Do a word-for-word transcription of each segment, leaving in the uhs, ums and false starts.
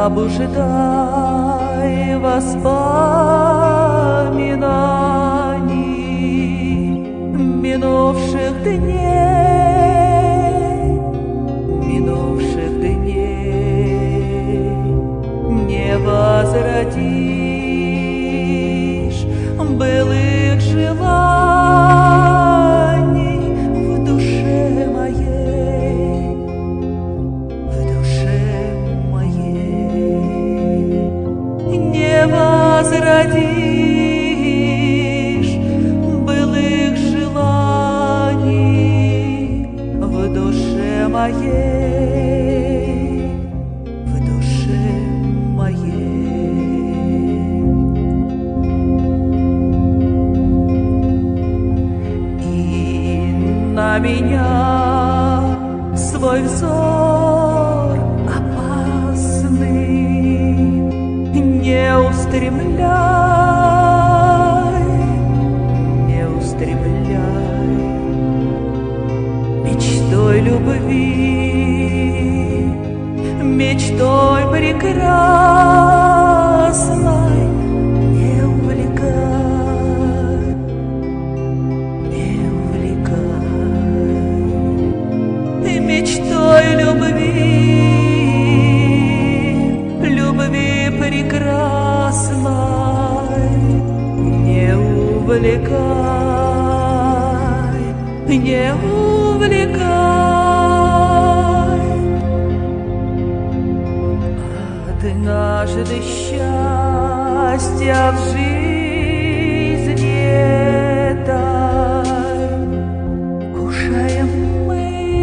пробуждай воспоминаний минувших дней, минувших дней. Не возродишь былых желаний в душе моей, в душе моей. Не возродишь былых желаний в душе моей, в душе моей. И на меня свой взор опасный не устремляй, не устремляй мечтой любви, мечтой прекрасной не увлекай, не увлекай мечтой любви, любви прекрасной не увлекай, не увлекай. Однажды счастья в жизни этой кушаем мы,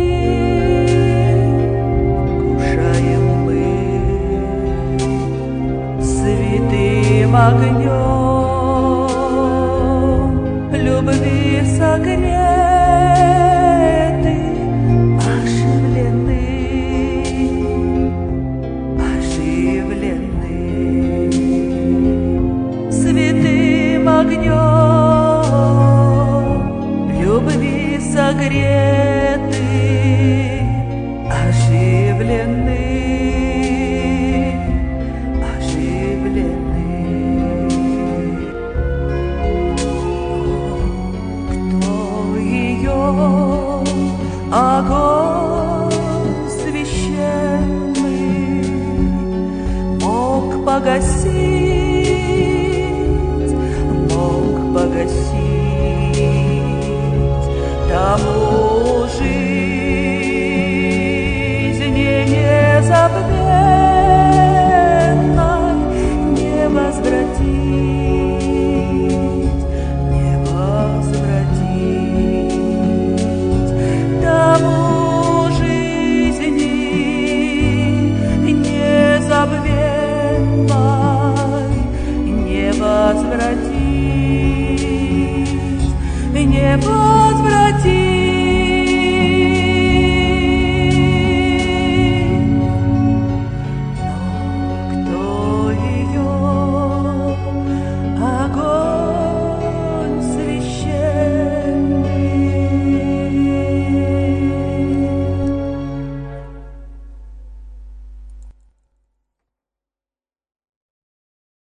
кушаем мы святым огнем любви согреты, оживлены, оживлены святым огнем любви согреты, оживлены, оживлены. Кто ее огонь священный мог погасить, мог погасить, тому жизни незабвенной не возвратить, не возвратить, тому жизни незабвенной не возвратить, не возвратить.